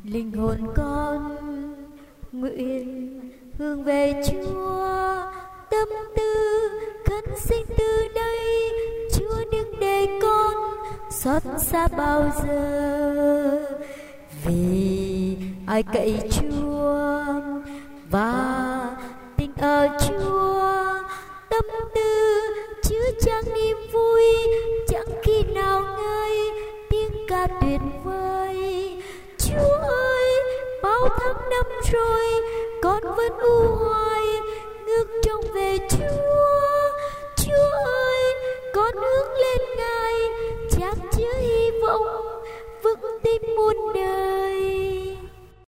Linh hồn con nguyện hướng về Chúa, tâm tư khấn xin từ đây. Chúa đừng để con xót xa bao giờ, vì ai cậy Chúa và tình ở Chúa, tâm tư chứa chan niềm vui, chẳng khi nào ngơi tiếng ca tuyệt vời. Chúa ơi, bao tháng năm rồi con vẫn u hoài